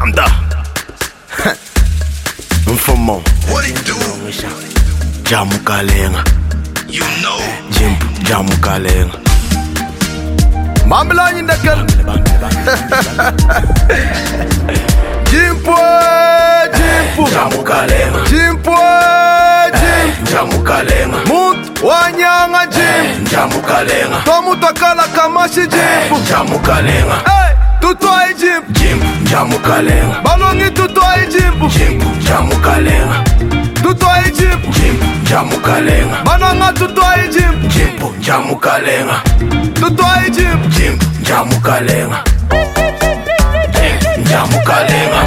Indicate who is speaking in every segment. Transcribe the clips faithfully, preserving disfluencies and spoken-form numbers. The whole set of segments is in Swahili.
Speaker 1: Chanda Mfumo
Speaker 2: What it do?
Speaker 1: Jamukalenga
Speaker 2: You know
Speaker 1: Jimpu Jamukalenga Mambelanyi ndekele Jimpu Jimpu
Speaker 2: Jamukalenga
Speaker 1: Jimpu Jimpu
Speaker 2: Jamukalenga
Speaker 1: Muntu wanyanga Jimpu
Speaker 2: Jamukalenga
Speaker 1: Tomutu akala kamashi Jimpu
Speaker 2: Jamukalenga
Speaker 1: Hey, tutwai Jimpu
Speaker 2: Jimpu Jamukalenga
Speaker 1: Balongi tutwai Jimpu
Speaker 2: Jimpu Jamukalenga
Speaker 1: Tutwai Jimpu
Speaker 2: Jimpu Jamukalenga
Speaker 1: Bananga tutwai Jimpu
Speaker 2: Jimpu Jamukalenga
Speaker 1: Tutwai Jimpu
Speaker 2: Jimpu Jamukalenga Jamukalenga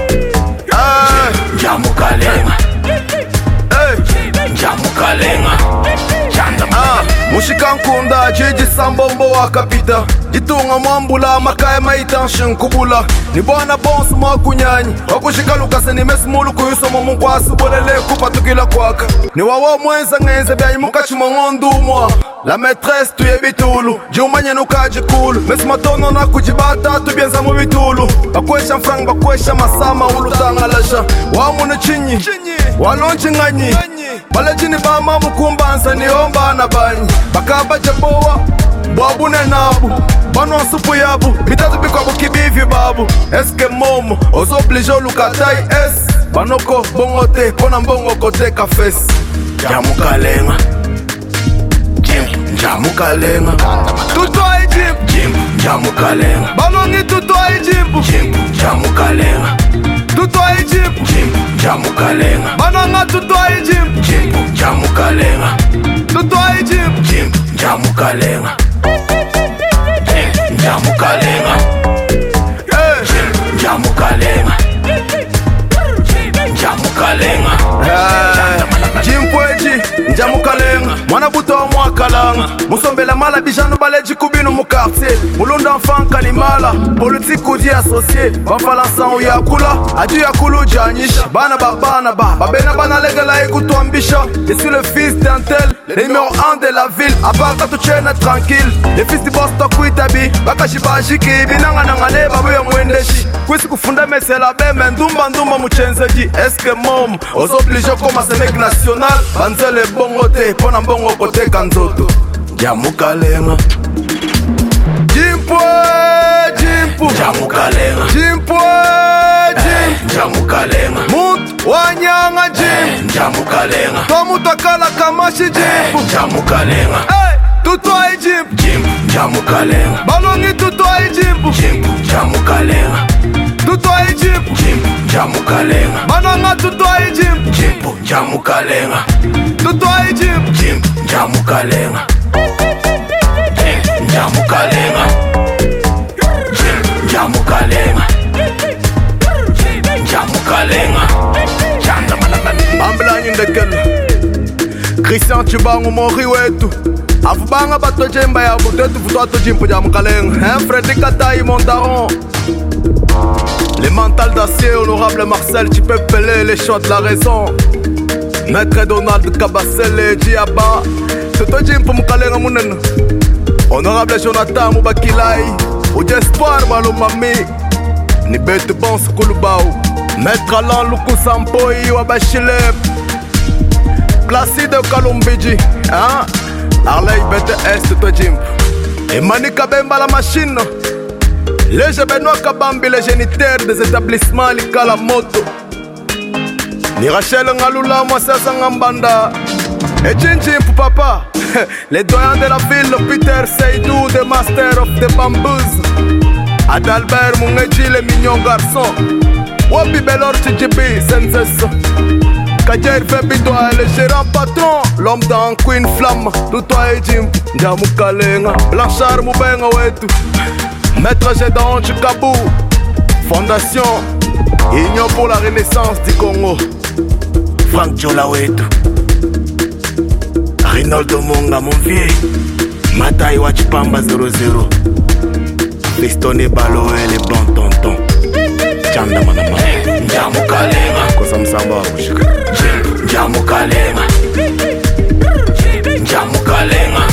Speaker 1: Hey,
Speaker 2: Jamukalenga
Speaker 1: hey
Speaker 2: Jamukalenga Chanda
Speaker 1: Ah, Mushikankunda Jiji Sambombo wakapita Jitunga mwambula makaya maita shinkubula Ni bwana bonsu mwakunyanyi Wakushika lukase ni mesimulu kuyuso momu kwa subulele kupatukila kwaka Ni wawo mwenza ngenze bya muka chimongondumwa La maîtresse tuye bitulu Jumanye nuka jikulu Mesimatono na kujibata tubienza mu bitulu Bakwesha mfrang bakwesha masama ulu tangalasha Wamune chinyi Walonchi nganyi Balejini bama mukumbansa ni omba na banyi Bakaba jabowa Babu nenabu Bano supu yabu Bitatu bikwa bukibivi babu Eske momo Ozoblijo lukatai es Banoko bongote Pona mbongo kote kafes
Speaker 2: Jamukalenga Jimpu Jamukalenga
Speaker 1: Tutwai Jimpu
Speaker 2: Jimpu Jamukalenga
Speaker 1: Balongi tutwai Jimpu
Speaker 2: Jimpu Jamukalenga
Speaker 1: Tutwai Jimpu
Speaker 2: Jimpu Jamukalenga
Speaker 1: Bananga tutwai Jimpu
Speaker 2: Jimpu Jamukalenga
Speaker 1: Tutwai Jimpu
Speaker 2: Jimpu Jamukalenga Jamukalenga
Speaker 1: Hey,
Speaker 2: Jamukalenga Jamukalenga
Speaker 1: hey. Jimpu eji Njamukalenga Mwana buto wa mwakalanga Musombela mala bijanu baleji kubinu mu quartier Mulunda enfant kalimala Politique udi associé Bafalansan u yakula Adu yakulu janish Bana ba bana ba Babena bana legala ekutuambisha Je suis le fils d'un tel Le numéro un de la ville Abaka tu chene tranquille Le fils du boss to kuitabi Bakashi bajiki Binanga nangane babu ya mwendeshi Kwisi kufunda mesela beme Ndumba ndumba muchenzeji Eske mom Osoblige koma se mec national Banzele bongo te Pona mbongo kote kanzoto
Speaker 2: Jamukalenga
Speaker 1: Jimpu Jimpu
Speaker 2: Jamukalenga
Speaker 1: Jimpu Jimpu
Speaker 2: Jamukalenga
Speaker 1: Muntu wanyanga Jimpu
Speaker 2: Jamukalenga
Speaker 1: Tomutu akala kamashi Jimpu
Speaker 2: Jamukalenga
Speaker 1: Hey, tutwai Jimpu
Speaker 2: Jimpu Jamukalenga
Speaker 1: Balongi tutwai Jimpu
Speaker 2: Jimpu Jamukalenga
Speaker 1: Tutwai Jimpu
Speaker 2: Jimpu Jamukalenga
Speaker 1: Bananga tutwai Jimpu
Speaker 2: Jimpu Jamukalenga
Speaker 1: Tutwai Jimpu
Speaker 2: Jimpu Jamukalenga Jamukalenga Jimpu Jamukalenga Jamukalenga Chanda
Speaker 1: Mambelanyi ndekele Christian Chibangu mori wetu Afubanga bato jemba ya butetu futuato Jimpu Jamukalenga Hein Freddy Katayi Montaron Les mentales d'acier, honorable Marcel, tu peux peler les choix de la raison. Maître Donald Kabasele, Diaba, c'est toi Jimpu Mukalenga Munene. Honorable Jonathan Mubakilai, ou d'espoir Malomami, ni bête bon Soukoulubao. Maître Alain Lukusampoi, Wabachile, Placide Kalumbiji, hein? Arley B T S, c'est toi Jimpu. Et Mani Kabemba la machine. Les Benoît Kabambi, les géniteurs des établissements Likala Moto. Ni Rachel Ngalula, moi c'est Sangambanda. Et Jinjim pour papa. Les doyens de la ville, Peter Seydou, the master of the bamboos. Adalbert Mungeji, les mignons garçons. Wabi Belor Tjibi, Senses. Kajer Febitoa, le gérant patron. L'homme dans Queen Flamme. Tout toi et Jim, Jamukalenga. Blanchard Moubenga Wetu. Maître Gédon du Kabou, Fondation Union pour la Renaissance du Congo.
Speaker 2: Frank Jolawetu Rinaldo Monga mon vieux Matai Wachipamba zéro zéro Pistone Balo et les bons tontons Chanda Manama Jamukalenga
Speaker 1: Kosa Msamba Wakushika
Speaker 2: Jamukalenga Jamukalenga